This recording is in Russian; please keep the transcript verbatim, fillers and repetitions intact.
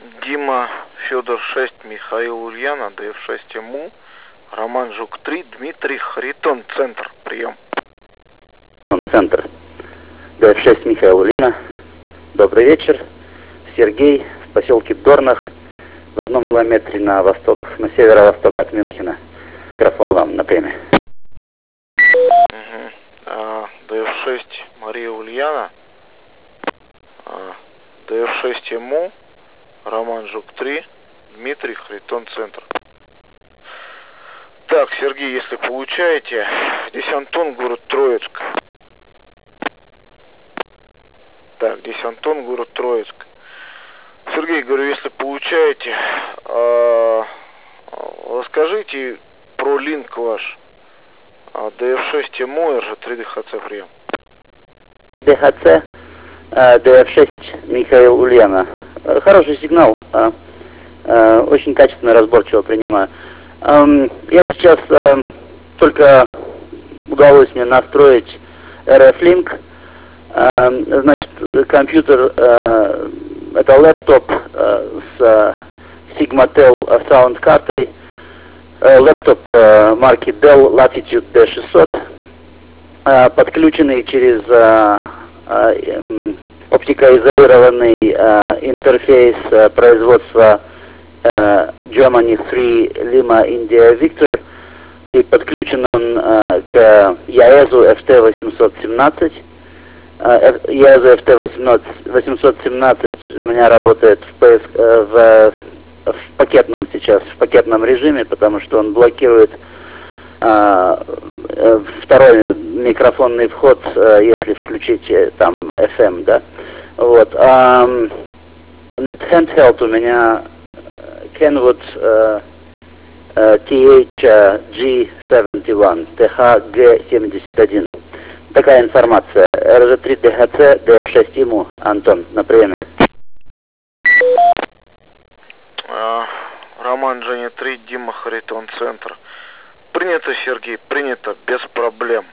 Дима, Федор шесть, Михаил Ульяна, ДФ шесть МУ, Роман Жук три, Дмитрий Харитон, центр, прием. Центр, ДФ шесть, Михаил Ульяна. Добрый вечер. Сергей, в поселке Дорнах, в одном километре на восток, на северо-восток от Мюнхена. Микрофон вам на время. Угу. А, ДФ шесть, Мария Ульяна, а, ДФ шесть МУ, Роман Жук три, Дмитрий Харитон, центр. Так, Сергей, если получаете, здесь Антон, город Троицк. Так, здесь Антон, город Троицк. Сергей, говорю, если получаете, э, расскажите про линк ваш. ДФ шесть МУ, эр жэ три ДХЦ, прием. ДХЦ, э, ДФ шесть, Михаил Ульяна. Э, хороший сигнал, э, э, очень качественно, разборчиво принимаю. Э, я сейчас э, только удалось мне настроить эр эф Link. Э, значит, компьютер, э, это лэптоп э, с э, Sigmatel Sound картой, э, лэптоп э, марки Dell Latitude ди шестьсот, э, подключенный через э, э, оптикоизолированный э, интерфейс э, производства э, Germany три Lima India Victor, и подключен он э, к яэзу эф ти восемьсот семнадцать. яэзу эф ти восемьсот семнадцать у меня работает в, пэ эс, в, в пакетном сейчас, в пакетном режиме, потому что он блокирует а, второй микрофонный вход, а, если включить там эф эм, да. Вот. А, handheld у меня Kenwood а, ти эйч джи семьдесят один, ти эйч джи семьдесят один. Такая информация. эр жэ три ДХЦ, ДФ шесть МУ. Антон, на приеме. А, Роман Женя три, Дима Харитон, центр. Принято, Сергей, принято, без проблем.